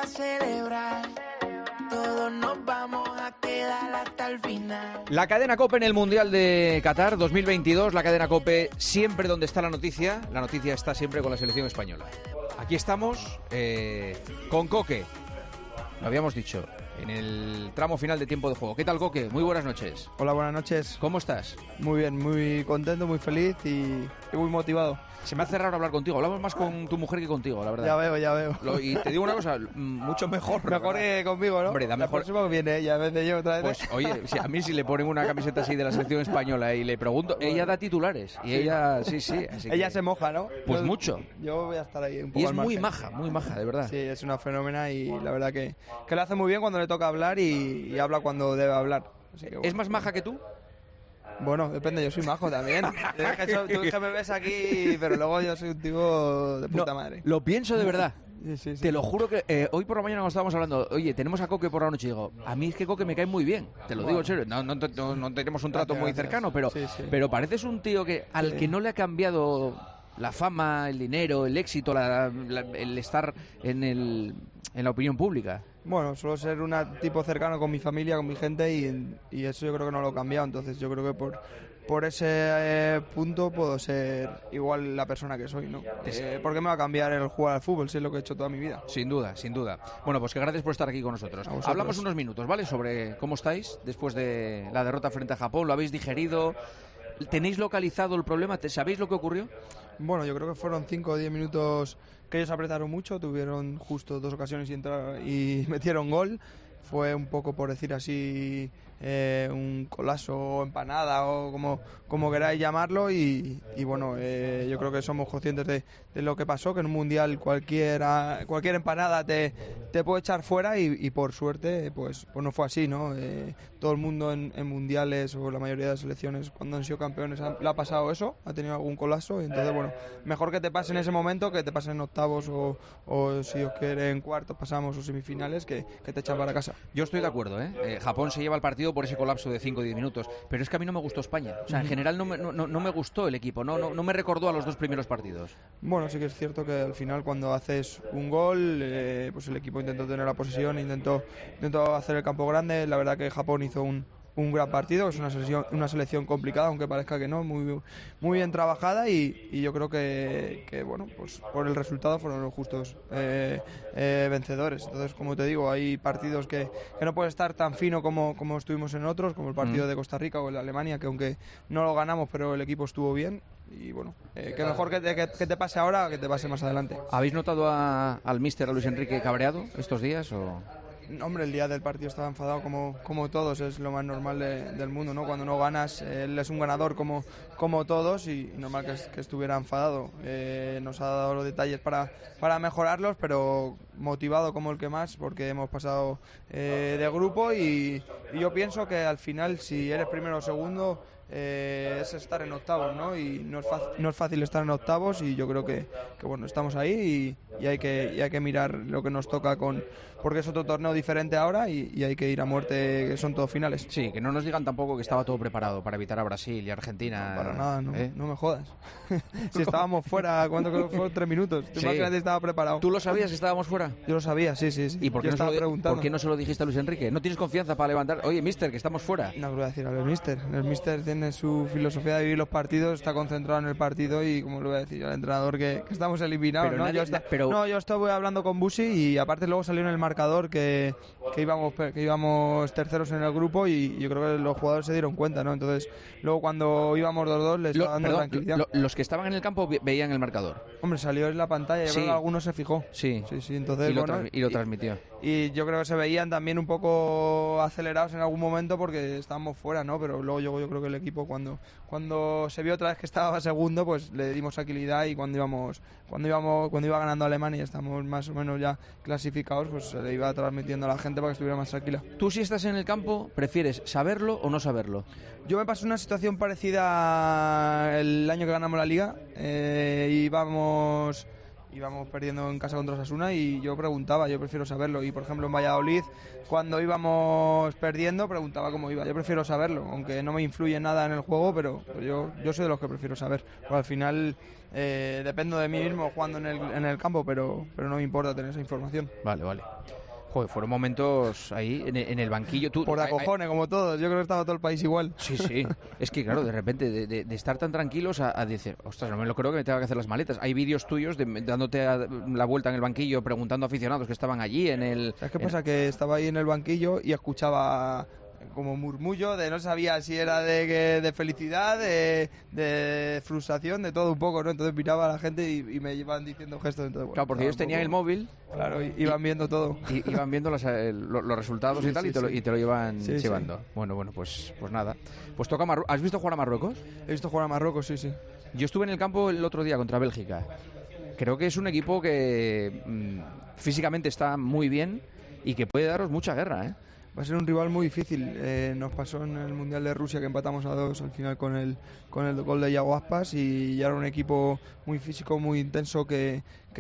a celebrar. Todos nos vamos a quedar hasta el final. La cadena COPE en el Mundial de Qatar 2022, la cadena COPE siempre donde está la noticia está siempre con la selección española. Aquí estamos con Coque, lo habíamos dicho, en el tramo final de tiempo de juego. ¿Qué tal, Coque? Muy buenas noches. Hola, buenas noches. ¿Cómo estás? Muy bien, muy contento, muy feliz y muy motivado. Se me hace raro hablar contigo. Hablamos más con tu mujer que contigo, la verdad. Ya veo. Y te digo una cosa, mucho mejor. Mejor que conmigo, ¿no? Hombre, da mejor. La próxima viene ella, en vez de yo otra vez. Pues, oye, a mí si le ponen una camiseta así de la selección española y le pregunto, ella da titulares. Y ella, sí. Así ella que, se moja, ¿no? Pues mucho. Yo voy a estar ahí un poco. Y es al muy margen. maja, de verdad. Sí, es una fenómena y la verdad que lo hace muy bien cuando le toca hablar y habla cuando debe hablar. Así que, bueno. ¿Es más maja que tú? Bueno, depende, yo soy majo también. Tú que me ves aquí, pero luego yo soy un tipo de puta madre. Lo pienso de verdad. Sí. Te lo juro que hoy por la mañana cuando estábamos hablando, oye, tenemos a Coque por la noche, y digo, a mí es que Coque me cae muy bien, te lo digo en serio, no tenemos un trato muy cercano, pero pareces un tío al que no le ha cambiado la fama, el dinero, el éxito, el estar en la opinión pública. Bueno, suelo ser un tipo cercano con mi familia, con mi gente y eso yo creo que no lo he cambiado, entonces yo creo que por ese punto puedo ser igual la persona que soy, ¿no? ¿Por qué me va a cambiar el jugar al fútbol si es lo que he hecho toda mi vida? Sin duda. Bueno, pues que gracias por estar aquí con nosotros. Hablamos unos minutos, ¿vale? Sobre cómo estáis después de la derrota frente a Japón, ¿lo habéis digerido? ¿Tenéis localizado el problema? ¿Sabéis lo que ocurrió? Bueno, yo creo que fueron 5 o 10 minutos que ellos apretaron mucho, tuvieron justo 2 ocasiones y metieron gol. Fue un poco, por decir así, un colazo o empanada o como queráis llamarlo y bueno, yo creo que somos conscientes de lo que pasó, que en un mundial cualquier empanada te puede echar fuera y por suerte pues no fue así, ¿no? Todo el mundo en mundiales o la mayoría de las selecciones cuando han sido campeones le ha pasado eso, ha tenido algún colapso y entonces bueno, mejor que te pase en ese momento que te pase en octavos o si os quiere en cuartos pasamos o semifinales que te echan para casa. Yo estoy de acuerdo, Japón se lleva el partido por ese colapso de 5 o 10 minutos, pero es que a mí no me gustó España, o sea, en general no me gustó el equipo, no me recordó a los 2 primeros partidos. Bueno, sí que es cierto que al final cuando haces un gol, pues el equipo intentó tener la posesión, intentó hacer el campo grande. La verdad que Japón hizo un gran partido, es una selección complicada, aunque parezca que no, muy bien trabajada y yo creo que bueno, pues por el resultado fueron los justos vencedores. Entonces, como te digo, hay partidos que no pueden estar tan fino como estuvimos en otros, como el partido de Costa Rica o el de Alemania, que aunque no lo ganamos, pero el equipo estuvo bien. Y bueno, que mejor que te pase ahora que te pase más adelante. ¿Habéis notado al míster, a Luis Enrique, cabreado estos días o...? Hombre, el día del partido estaba enfadado como todos, es lo más normal del mundo, ¿no? Cuando no ganas, él es un ganador como todos y normal que estuviera enfadado. Nos ha dado los detalles para mejorarlos, pero motivado como el que más, porque hemos pasado de grupo y yo pienso que al final, si eres primero o segundo, es estar en octavos, ¿no? Y no es fácil estar en octavos y yo creo que bueno, estamos ahí y hay que mirar lo que nos toca porque es otro torneo diferente ahora y hay que ir a muerte, que son todos finales. Sí, que no nos digan tampoco que estaba todo preparado para evitar a Brasil y Argentina. No, para nada, no me jodas. Si estábamos fuera, ¿cuánto creo que fueron? 3 minutos. ¿Te imaginas que estaba preparado? ¿Tú lo sabías que estábamos fuera? Yo lo sabía, sí. ¿Y por qué no se lo dijiste a Luis Enrique? ¿No tienes confianza para levantar? Oye, mister, que estamos fuera. No, lo voy a decir al mister. El mister tiene su filosofía de vivir los partidos, está concentrado en el partido y como lo voy a decir al entrenador que estamos eliminados, pero ¿no? Yo estuve hablando con Busi y aparte luego salió en el marcador que íbamos terceros en el grupo y yo creo que los jugadores se dieron cuenta, ¿no? Entonces luego cuando íbamos 2-2 les estaba dando tranquilidad. Los que estaban en el campo veían el marcador. Hombre, salió en la pantalla, yo creo que alguno se fijó. Sí. Entonces, y lo transmitió. Y yo creo que se veían también un poco acelerados en algún momento porque estábamos fuera, ¿no? Pero luego yo creo que el equipo cuando se vio otra vez que estaba segundo, pues le dimos tranquilidad y cuando iba ganando Alemania y estamos más o menos ya clasificados, pues se le iba transmitiendo a la gente para que estuviera más tranquila. ¿Tú si estás en el campo prefieres saberlo o no saberlo? Yo me pasé una situación parecida el año que ganamos la Liga, íbamos íbamos perdiendo en casa contra Osasuna y yo preguntaba, yo prefiero saberlo. Y por ejemplo en Valladolid, cuando íbamos perdiendo, preguntaba cómo iba. Yo prefiero saberlo, aunque no me influye nada en el juego, pero yo soy de los que prefiero saber. Porque al final dependo de mí mismo jugando en el campo, pero no me importa tener esa información. Vale. Joder, fueron momentos ahí en el banquillo. Por de acojones, como todos. Yo creo que estaba todo el país igual. Sí. Es que, claro, de repente, de estar tan tranquilos a decir, ostras, no me lo creo que me tenga que hacer las maletas. Hay vídeos tuyos dándote la vuelta en el banquillo, preguntando a aficionados que estaban allí en el... ¿Sabes qué pasa? Que estaba ahí en el banquillo y escuchaba como murmullo de no sabía si era de felicidad, de frustración, de todo un poco, ¿no? Entonces miraba a la gente y me iban diciendo gestos. Entonces, bueno, claro, porque ellos tenían el móvil. Claro, iban viendo todo. Iban viendo los resultados y tal, y te lo iban llevando. Sí. Bueno, pues nada. Pues toca Marruecos. ¿Has visto jugar a Marruecos? He visto jugar a Marruecos, sí. Yo estuve en el campo el otro día contra Bélgica. Creo que es un equipo que físicamente está muy bien y que puede daros mucha guerra, ¿eh? Va a ser un rival muy difícil. Nos pasó en el Mundial de Rusia que empatamos a 2 al final con el gol de Iago Aspas, y ya era un equipo muy físico, muy intenso, que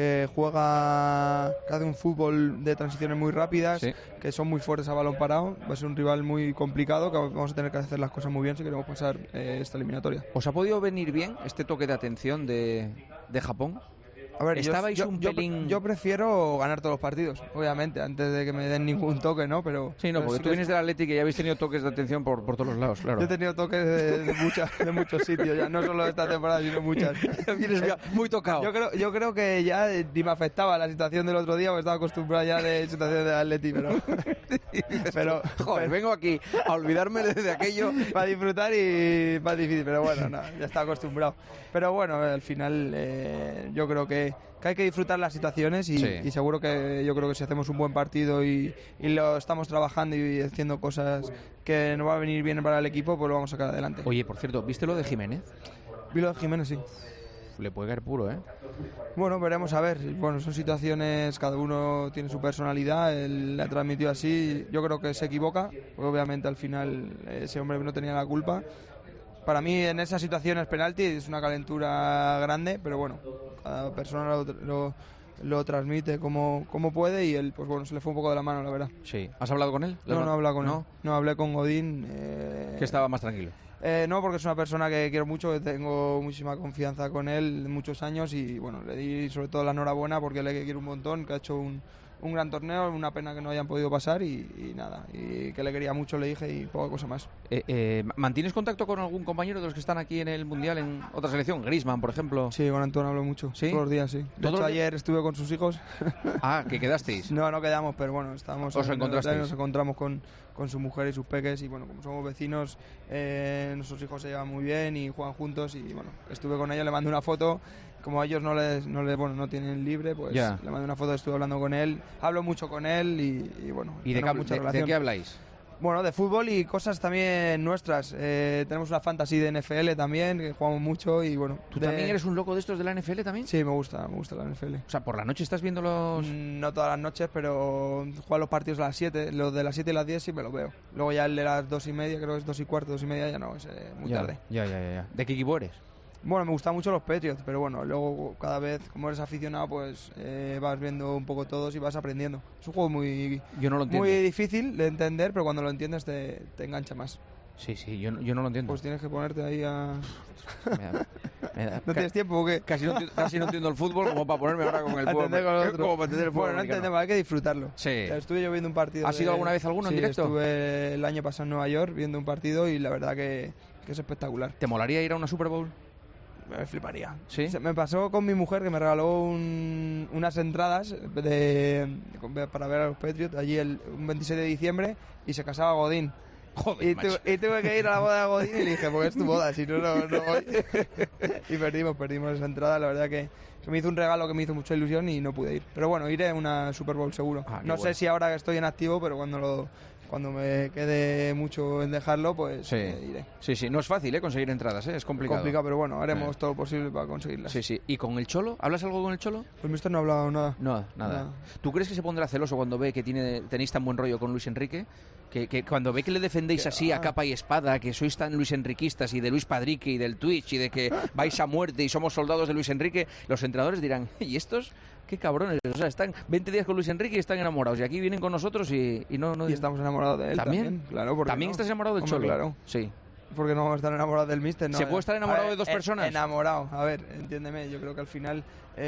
juega, que hace un fútbol de transiciones muy rápidas, que son muy fuertes a balón parado. Va a ser un rival muy complicado, que vamos a tener que hacer las cosas muy bien si queremos pasar esta eliminatoria. ¿Os ha podido venir bien este toque de atención de Japón? A ver, estabais un pelín... yo prefiero ganar todos los partidos, obviamente, antes de que me den ningún toque, ¿no? Pero sí, no, porque tú vienes del Atlético y ya habéis tenido toques de atención por todos los lados, claro. Yo he tenido toques de muchos sitios, ya no solo esta temporada, sino muchas. Vienes muy tocado. Yo creo que ya ni me afectaba la situación del otro día, porque estaba acostumbrado ya de situaciones de Atlético, pero joder, vengo aquí a olvidarme de aquello para disfrutar y más difícil, pero bueno, no, ya estaba acostumbrado. Pero bueno, al final yo creo que hay que disfrutar las situaciones y seguro que yo creo que si hacemos un buen partido y lo estamos trabajando y haciendo cosas que nos va a venir bien para el equipo, pues lo vamos a sacar adelante. Oye, por cierto, ¿viste lo de Jiménez? Vi lo de Jiménez, sí. Le puede caer puro, ¿eh? Bueno, veremos a ver. Bueno, son situaciones, cada uno tiene su personalidad, él la transmitió así, yo creo que se equivoca, porque obviamente al final ese hombre no tenía la culpa. Para mí en esas situaciones penalti es una calentura grande, pero bueno, cada persona lo transmite como puede, y él, pues bueno, se le fue un poco de la mano, la verdad. Sí. ¿Has hablado con él? No he hablado con él. No, hablé con Godín. Que estaba más tranquilo. No, porque es una persona que quiero mucho, que tengo muchísima confianza con él de muchos años, y bueno, le di sobre todo la enhorabuena porque le quiero un montón, que ha hecho un gran torneo, una pena que no hayan podido pasar y nada, y que le quería mucho, le dije, y poca cosa más. ¿Mantienes contacto con algún compañero de los que están aquí en el Mundial en otra selección? Griezmann, por ejemplo. Sí, con Antonio hablo mucho, ¿Sí? Todos los días, sí. De hecho, ayer estuve con sus hijos. Ah, ¿que quedasteis? No quedamos, pero bueno, estábamos... ¿Os encontrasteis? Nos encontramos con su mujer y sus peques, y bueno, como somos vecinos, nuestros hijos se llevan muy bien y juegan juntos, y bueno, estuve con ellos, le mandé una foto. Como a ellos no tienen libre, pues le mandé una foto, estuve hablando con él, hablo mucho con él y bueno. ¿Y de qué habláis? Bueno, de fútbol y cosas también nuestras. Tenemos una fantasy de NFL también, que jugamos mucho, y bueno. ¿Tú también eres un loco de estos de la NFL también? Sí, me gusta la NFL. O sea, ¿por la noche estás viendo los...? No todas las noches, pero juego los partidos a las 7. Los de las 7 y las 10 sí me lo veo. Luego ya el de las 2:30, creo que es 2:15, 2:30, ya no, es muy tarde. Ya. ¿De qué equipo eres? Bueno, me gustan mucho los Patriots, pero bueno, luego cada vez, como eres aficionado, pues vas viendo un poco todos y vas aprendiendo. Es un juego muy difícil de entender, pero cuando lo entiendes te engancha más. Sí, yo no lo entiendo. Pues tienes que ponerte ahí a... Me da. ¿No tienes tiempo o qué? Casi no entiendo el fútbol como para ponerme ahora con el fútbol. Como para entender el fútbol. Bueno, no entendemos, hay que disfrutarlo. Sí. Estuve yo viendo un partido... ¿Has ido alguna vez alguno en directo? Estuve el año pasado en Nueva York viendo un partido y la verdad que es espectacular. ¿Te molaría ir a una Super Bowl? Me fliparía. ¿Sí? Me pasó con mi mujer, que me regaló unas entradas para ver a los Patriots allí un 26 de diciembre, y se casaba Godín. Joder, y tuve que ir a la boda de Godín y le dije, pues es tu boda, si no voy. Y perdimos esa entrada. La verdad que se me hizo un regalo que me hizo mucha ilusión y no pude ir. Pero bueno, iré a una Super Bowl seguro. No sé si ahora que estoy en activo, pero cuando me quede mucho en dejarlo, pues iré. Sí, no es fácil conseguir entradas, es complicado. Complicado, pero bueno, haremos todo lo posible para conseguirlas. Sí. ¿Y con el Cholo? ¿Hablas algo con el Cholo? Pues mister no ha hablado nada. No, nada. ¿Tú crees que se pondrá celoso cuando ve que tenéis tan buen rollo con Luis Enrique? Que cuando ve que le defendéis así a capa y espada, que sois tan Luis Enriquistas y de Luis Padrique y del Twitch y de que vais a muerte y somos soldados de Luis Enrique, los entrenadores dirán, ¿y estos? Qué cabrones, o sea, están 20 días con Luis Enrique y están enamorados, y aquí vienen con nosotros y no... Y estamos enamorados de él también. Claro, porque ¿También estás enamorado del Cholo? Claro. Sí. Porque no vamos a estar enamorados del míster, ¿no? ¿Se puede estar enamorado de dos personas? Enamorado, a ver, entiéndeme, yo creo que al final,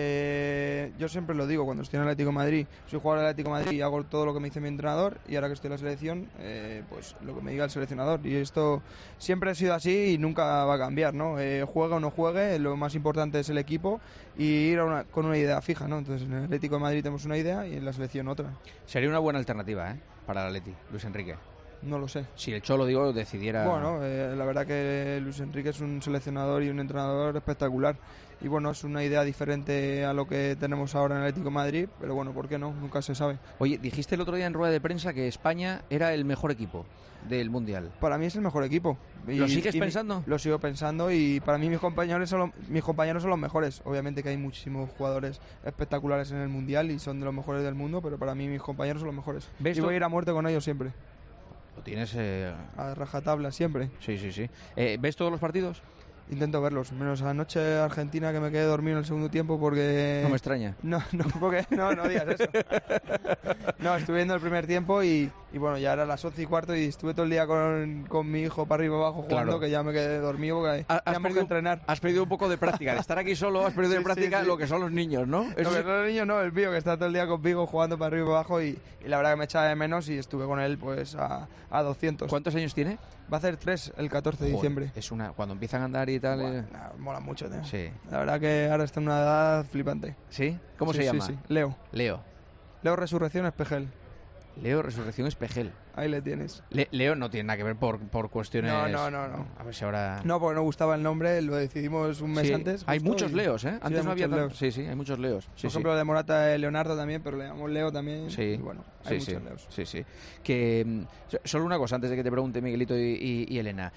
yo siempre lo digo, cuando estoy en el Atlético de Madrid, soy jugador del Atlético de Madrid y hago todo lo que me dice mi entrenador, y ahora que estoy en la selección, pues lo que me diga el seleccionador, y esto siempre ha sido así y nunca va a cambiar, ¿no? Juega o no juegue, lo más importante es el equipo y ir con una idea fija, ¿no? Entonces en el Atlético de Madrid tenemos una idea y en la selección otra. Sería una buena alternativa, para el Atleti, Luis Enrique. No lo sé. Si el Cholo, digo, decidiera... Bueno, la verdad que Luis Enrique es un seleccionador y un entrenador espectacular. Y bueno, es una idea diferente a lo que tenemos ahora en el Atlético de Madrid, pero bueno, ¿por qué no? Nunca se sabe. Oye, dijiste el otro día en rueda de prensa que España era el mejor equipo del Mundial. Para mí es el mejor equipo. ¿Lo sigues pensando? Lo sigo pensando y para mí mis compañeros son los mejores. Obviamente que hay muchísimos jugadores espectaculares en el Mundial y son de los mejores del mundo, pero para mí mis compañeros son los mejores. Y voy a ir a muerte con ellos siempre. Lo tienes... A rajatabla siempre. Sí. ¿Ves todos los partidos? Intento verlos, menos anoche Argentina, que me quedé dormido en el segundo tiempo porque... No me extraña. No digas eso. No, estuve viendo el primer tiempo y bueno, ya era las 11:15 y estuve todo el día con mi hijo para arriba y abajo jugando, claro. Que ya me quedé dormido porque teníamos que entrenar. Has perdido un poco de práctica, de estar aquí solo, has perdido de práctica lo que son los niños, ¿no? Lo que son los niños no, el mío, que está todo el día conmigo jugando para arriba y abajo y la verdad que me echaba de menos y estuve con él pues a 200. ¿Cuántos años tiene? Va a hacer 3 el 14 de diciembre. Es cuando empiezan a andar y tal... Bueno, mola mucho, tío. Sí. La verdad que ahora está en una edad flipante. ¿Sí? ¿Cómo se llama? Sí. Leo Resurrección Espejel. Leo Resurrección Espejel. Ahí le tienes. Leo no tiene nada que ver por cuestiones... No. A ver si ahora... No, porque no gustaba el nombre, lo decidimos un mes antes. Hay muchos Leos, ¿eh? Antes no había Leos. Sí, hay muchos Leos. Por ejemplo, de Morata, Leonardo también, pero le llamamos Leo también. Sí. Y bueno, hay muchos Leos. Sí. Que, solo una cosa, antes de que te pregunte Miguelito y Elena.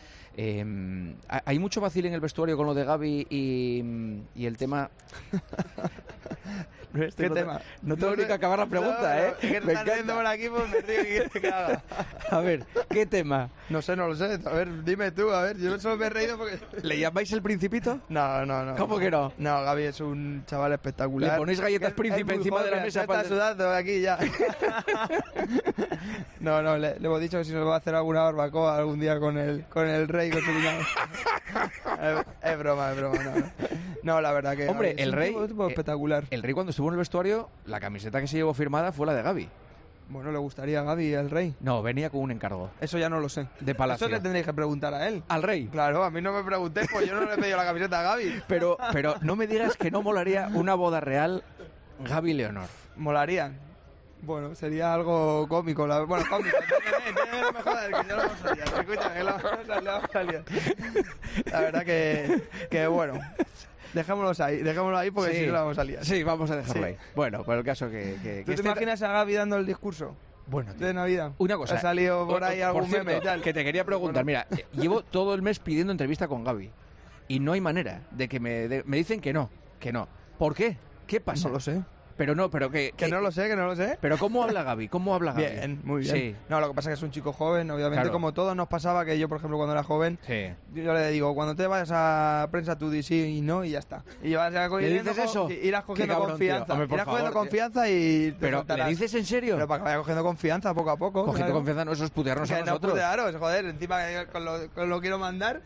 ¿Hay mucho vacil en el vestuario con lo de Gavi y el tema... ¿Qué tema? No tengo ni que acabar la pregunta, ¿eh? ¿Qué te estás viendo por aquí? Pues me río y quieres que haga. A ver, ¿qué tema? No lo sé. A ver, dime tú, a ver. Yo solo me he reído porque... ¿Le llamáis el Principito? No. ¿Cómo que no? No, Gavi es un chaval espectacular. ¿Le ponéis galletas Príncipe encima de la mesa? Está sudando aquí ya. No, le hemos dicho que si nos va a hacer alguna barbacoa algún día con el rey, con su cuñado. Es broma, no. No, la verdad que... Hombre, el rey... Es un tipo espectacular. El rey cuando estuvo en el vestuario, la camiseta que se llevó firmada fue la de Gavi. Bueno, ¿le gustaría a Gavi al rey? No, venía con un encargo. Eso ya no lo sé. De Palacio. Eso le tendréis que preguntar a él. ¿Al rey? Claro, a mí no me pregunté, pues yo no le he pedido la camiseta a Gavi. Pero no me digas que no molaría una boda real Gavi-Leonor. Molaría. Bueno, sería algo cómico. Bueno, cómico. No me jodas, que ya lo vamos a liar. Escúchame, lo vamos a liar. La verdad que bueno... Dejémoslo ahí porque si no lo vamos a liar. Sí, vamos a dejarlo ahí. Bueno, por el caso que ¿Tú te imaginas a Gavi dando el discurso? Bueno, tío, de Navidad. Una cosa. Ha salido por ahí algún por cierto, meme y tal. Que te quería preguntar. Mira, llevo todo el mes pidiendo entrevista con Gavi y no hay manera de que me dicen que no. ¿Por qué? ¿Qué pasa? No lo sé. Pero que no lo sé. Pero ¿cómo habla Gavi? Bien, muy bien. Sí. No, lo que pasa es que es un chico joven, obviamente, claro. Como todos nos pasaba, que yo, por ejemplo, cuando era joven, yo le digo, cuando te vayas a prensa tú di sí y no y ya está. Y vas a irás cogiendo confianza. Hombre, irás cogiendo confianza y pero ¿le dices en serio? Pero para que vaya cogiendo confianza poco a poco. Cogiendo confianza, no, eso es putearnos a nosotros. Putearos, joder, encima con lo quiero mandar.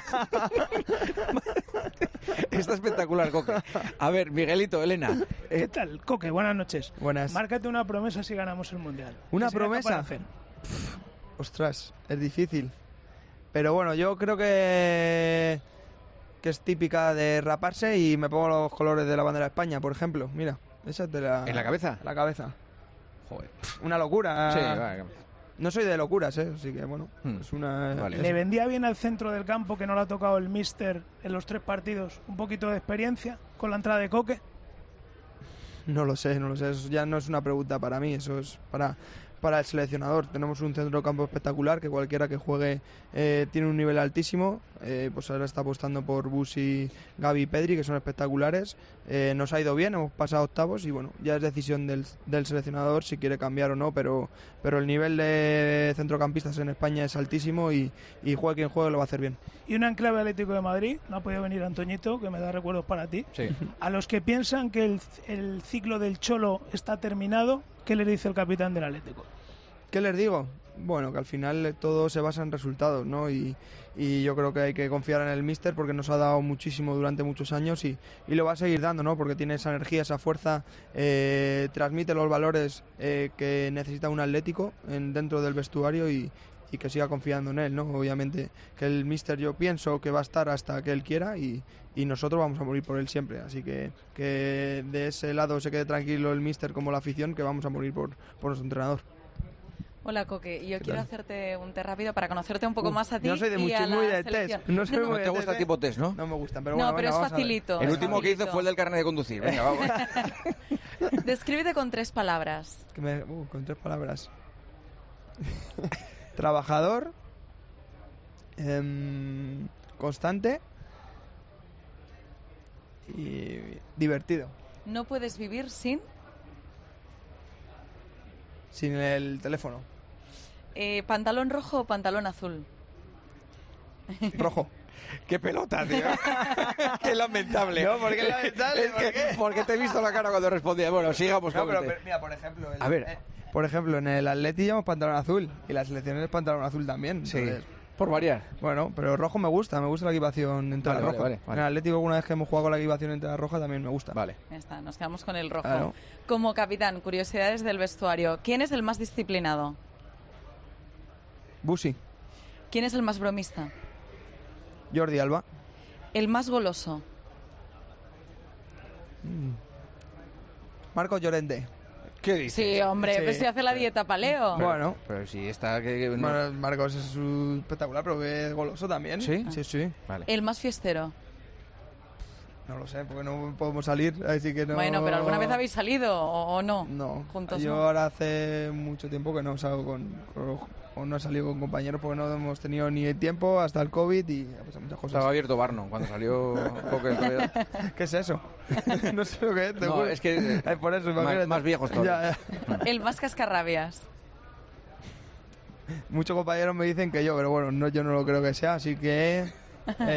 Está espectacular, Coque. A ver, Miguelito, Elena. ¿Qué tal, Coque? Buenas noches. Buenas. Márcate una promesa si ganamos el Mundial. ¿Una promesa? Ostras, es difícil. Pero bueno, yo creo que es típica de raparse y me pongo los colores de la bandera de España, por ejemplo. Mira, esa es de la... ¿En la cabeza? La cabeza. Joder. Una locura. Sí, vale. No soy de locuras, así que bueno, es una... Vale. ¿Le vendía bien al centro del campo que no le ha tocado el míster en los 3 partidos un poquito de experiencia con la entrada de Coque? No lo sé, eso ya no es una pregunta para mí, eso es para el seleccionador. Tenemos un centro de campo espectacular que cualquiera que juegue tiene un nivel altísimo. pues ahora está apostando por Busi, Gavi y Pedri, que son espectaculares. Nos ha ido bien, hemos pasado octavos y bueno, ya es decisión del seleccionador si quiere cambiar o no, pero el nivel de centrocampistas en España es altísimo y juegue quien juegue lo va a hacer bien. Y un enclave Atlético de Madrid, no ha podido venir Antoñito, que me da recuerdos para ti. Sí. A los que piensan que el ciclo del Cholo está terminado, ¿qué le dice el capitán del Atlético? ¿Qué les digo? Bueno, que al final todo se basa en resultados, ¿no? Y yo creo que hay que confiar en el míster porque nos ha dado muchísimo durante muchos años y lo va a seguir dando, ¿no? Porque tiene esa energía, esa fuerza, transmite los valores que necesita un Atlético dentro del vestuario y que siga confiando en él, ¿no? Obviamente que el míster yo pienso que va a estar hasta que él quiera y nosotros vamos a morir por él siempre, así que de ese lado se quede tranquilo el míster como la afición, que vamos a morir por nuestro entrenador. Hola, Coque. Yo quiero hacerte un test rápido para conocerte un poco más a ti. No soy de mucho, muy de test. No te gusta el tipo test, ¿no? No me gustan, pero no, bueno, pero venga, es facilito. El último que hizo fue el del carnet de conducir. Venga, vamos. Descríbete con 3 palabras. Con 3 palabras. Trabajador, constante y divertido. No puedes vivir sin el teléfono. ¿Pantalón rojo o pantalón azul? Rojo. ¡Qué pelota, tío! ¡Qué lamentable! No, ¿por qué lamentable? ¿Por qué? Porque te he visto la cara cuando respondía. Bueno, sigamos con pero mira, por ejemplo... A ver. Por ejemplo, en el Atleti llevamos pantalón azul y la selección es pantalón azul también. Sí, entonces, por variar. Bueno, pero rojo me gusta la equipación entera roja. Vale. En el Atlético alguna vez que hemos jugado con la equipación entera roja también me gusta. Vale. Ya está, nos quedamos con el rojo. Claro. Como capitán, curiosidades del vestuario. ¿Quién es el más disciplinado? Busi. ¿Quién es el más bromista? Jordi Alba. ¿El más goloso? Marco Llorente. ¿Qué dices? Sí, hombre, pues si hace la dieta paleo. Bueno. Pero si está... Bueno, Marcos es espectacular, pero que es goloso también. ¿Sí? Sí. Vale. ¿El más fiestero? No lo sé, porque no podemos salir, así que no... Bueno, pero ¿alguna vez habéis salido o no? No. Juntos yo no. ahora hace mucho tiempo que no salgo o no he salido con compañeros porque no hemos tenido ni el tiempo hasta el COVID y pues, muchas cosas. Estaba abierto Barno cuando salió Coque. ¿Qué es eso? No sé lo que es. No, es que... por eso, más viejos todos. Ya. ¿El más cascarrabias? Muchos compañeros me dicen que yo, pero bueno, yo no lo creo que sea, así que... a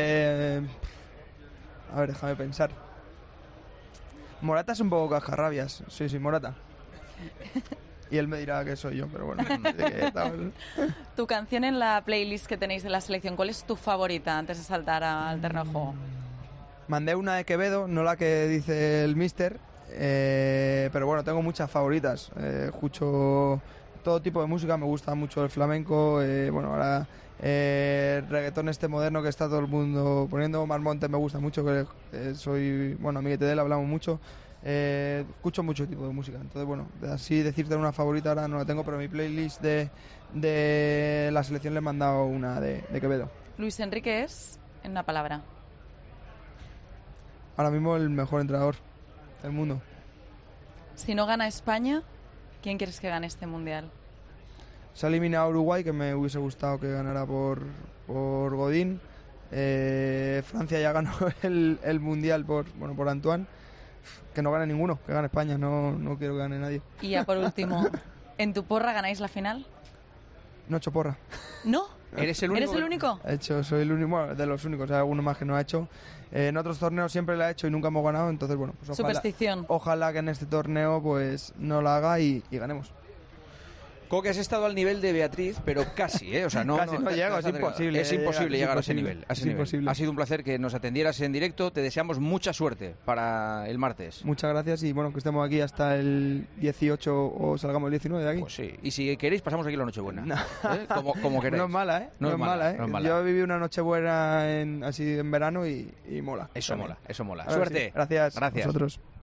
ver, déjame pensar. Morata es un poco cascarrabias. Sí, Morata. Y él me dirá que soy yo, pero bueno. Tu canción en la playlist que tenéis de la selección, ¿cuál es tu favorita antes de saltar al terreno de juego? Mandé una de Quevedo, no la que dice el míster, pero bueno, tengo muchas favoritas. Escucho todo tipo de música, me gusta mucho el flamenco, bueno, ahora el reggaetón moderno que está todo el mundo poniendo. Omar Montes me gusta mucho, que soy, bueno, amiguete de él, hablamos mucho. Escucho mucho tipo de música, entonces bueno, así decirte una favorita ahora no la tengo, pero mi playlist de la selección le he mandado una de Quevedo. Luis Enrique es, en una palabra. Ahora mismo el mejor entrenador del mundo. Si no gana España, ¿quién quieres que gane este mundial? Se ha eliminado a Uruguay, que me hubiese gustado que ganara por Godín. Francia ya ganó el mundial por Antoine. Que no gane ninguno, que gane España, no quiero que gane nadie. Y ya por último, ¿en tu porra ganáis la final? No he hecho porra. ¿No? ¿Eres el único? ¿Eres el único? Soy el único, bueno, de los únicos, hay alguno más que no ha hecho. En otros torneos siempre la he hecho y nunca hemos ganado, entonces bueno, pues superstición. Ojalá que en este torneo pues no la haga y ganemos. Coque, has estado al nivel de Beatriz, pero casi, ¿eh? O sea, no, casi no llego, es imposible. Es imposible llegar a ese nivel. Es imposible. Ha sido un placer que nos atendieras en directo. Te deseamos mucha suerte para el martes. Muchas gracias y bueno, que estemos aquí hasta el 18 o salgamos el 19 de aquí. Pues sí. Y si queréis, pasamos aquí la Nochebuena. No. Como queréis. No es mala, ¿eh? No es mala. Yo viví una Nochebuena así en verano y mola. Eso mola. A Suerte. Gracias. Gracias. A vosotros.